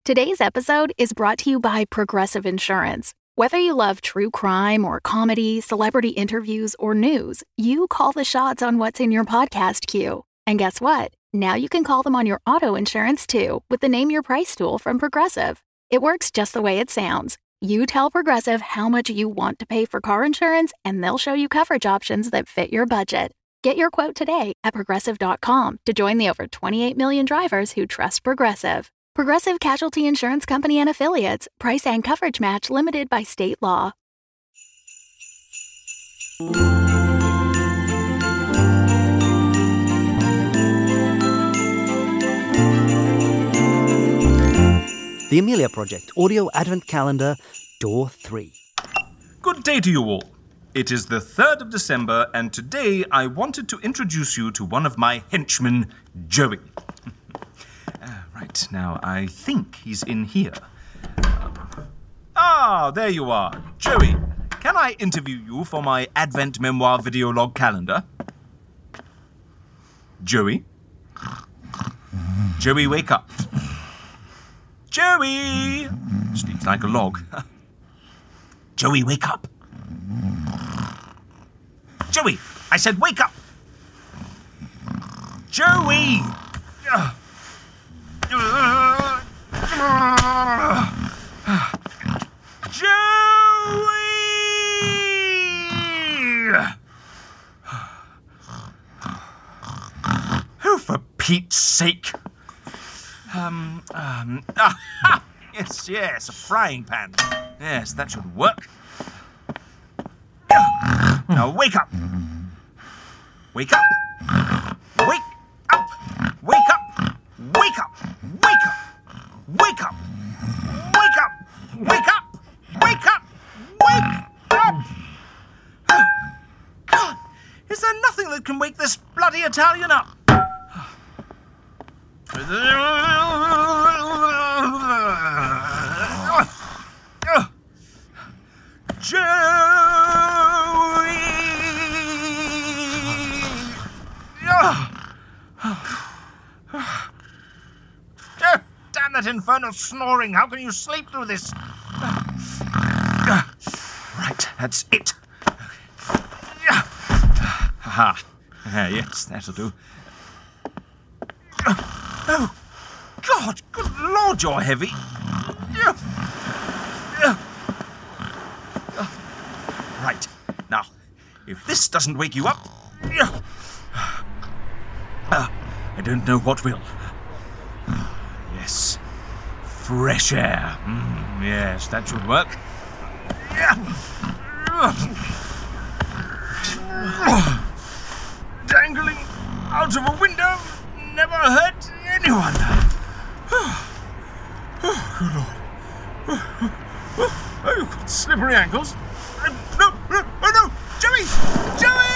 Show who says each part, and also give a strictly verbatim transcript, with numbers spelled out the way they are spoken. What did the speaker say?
Speaker 1: Today's episode is brought to you by Progressive Insurance. Whether you love true crime or comedy, celebrity interviews, or news, you call the shots on what's in your podcast queue. And guess what? Now you can call them on your auto insurance too with the Name Your Price tool from Progressive. It works just the way it sounds. You tell Progressive how much you want to pay for car insurance, and they'll show you coverage options that fit your budget. Get your quote today at Progressive dot com to join the over twenty-eight million drivers who trust Progressive. Progressive Casualty Insurance Company and Affiliates. Price and coverage match limited by state law.
Speaker 2: The Amelia Project Audio Advent Calendar, Door three.
Speaker 3: Good day to you all. It is the third of December, and today I wanted to introduce you to one of my henchmen, Joey. uh, right, now I think he's in here. Uh, ah, there you are. Joey, can I interview you for my Advent Memoir video log calendar? Joey? Joey, wake up. Joey! Sleeps like a log. Joey, wake up. Joey, I said wake up. Joey! Joey! Oh, for Pete's sake. Um, um, ah, yes, yes, a frying pan. Yes, that should work. Now wake up. Wake up. Wake up. Wake up. Wake up. Wake up. Wake up. Wake up. Wake up. Wake up. Wake up. Oh, God, is there nothing that can wake this bloody Italian up? Joey! Oh, damn that infernal snoring. How can you sleep through this? Right, that's it. Aha. Uh, yes, that'll do. Oh, God, good Lord, you're heavy. Right, now, if this doesn't wake you up, uh, I don't know what will. Yes, fresh air. Mm, yes, that should work. Dangling out of a window never hurt anyone. Oh, good Lord. Oh, you've got slippery ankles. No, no, oh no! Joey! Joey!